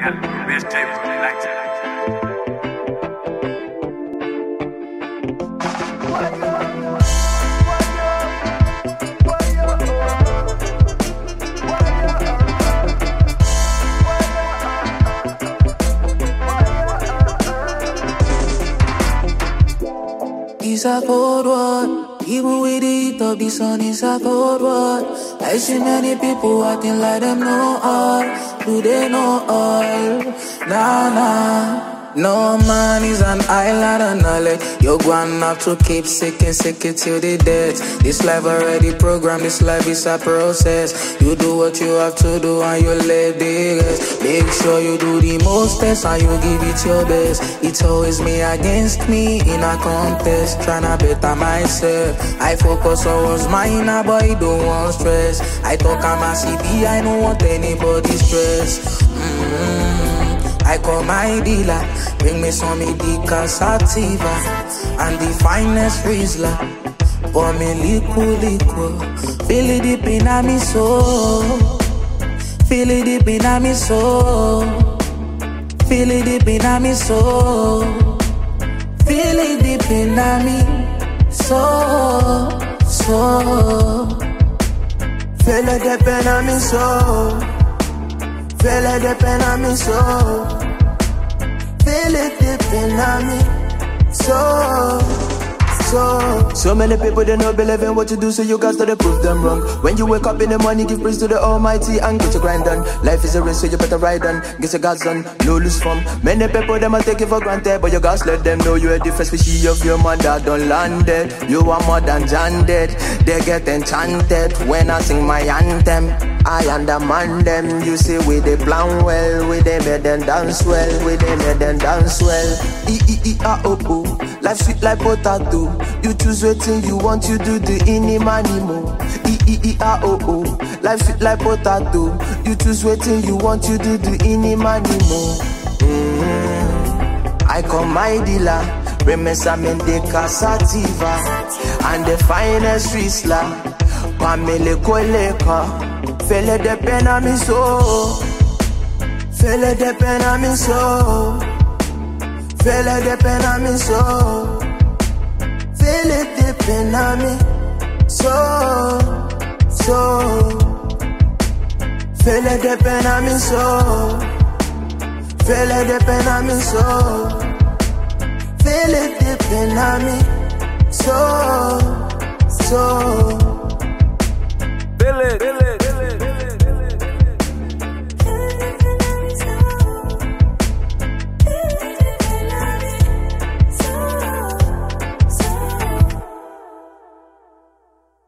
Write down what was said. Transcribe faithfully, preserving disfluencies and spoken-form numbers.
got the best tape on it like that. It's a cold one. Even with the heat of the sun, it's a cold one. I see many people acting like them know all. Do they know all? Nah, nah. No man is an island of knowledge. You're gonna have to keep seeking, seeking till the death. This life already programmed, this life is a process. You do what you have to do and you let the rest. Make sure you do the most test and you give it your best. It's always me against me in a contest. Tryna better myself. I focus on what's mine, but I don't want stress. I talk I'm a C B, I don't want anybody stress. Mm-hmm. I call my dealer, bring me some Medica Sativa and the finest Rizla. Pour me liquid, liquid. Feel it deep in a me soul. Feel it deep in a me soul. Feel it deep in a me soul. Feel it deep in a me soul, soul. Feel it deep in a me soul. Feel it deep in a me soul. Feel it deep in a me soul, soul. So many people they don't believe in what you do, so you got to prove them wrong. When you wake up in the morning, give praise to the Almighty and get your grind done. Life is a race, so you better ride on. Get your God's done, no lose from. Many people they might take it for granted, but you gotta let them know you're a different species of your mother done landed. You are more than janded. They get enchanted when I sing my anthem. I understand them, you see we they plan well, we they made them dance well, we they made them dance well. E e e a o o, life sweet like potato. You choose waiting you want, you do the ini money mo. E e e a o o, life sweet like potato. You choose waiting you want, you do the ini money mo. Mm-hmm. I call my dealer, bring me some Medica Sativa and the finest Rizla. Pamele koleka. Feel it deep in a me soul. Feel it deep in a me soul. Feel it deep in a me soul. Feel it deep in a me soul, soul. Feel it deep in a me soul. Feel it deep in a me soul. Feel it deep in a me soul, soul.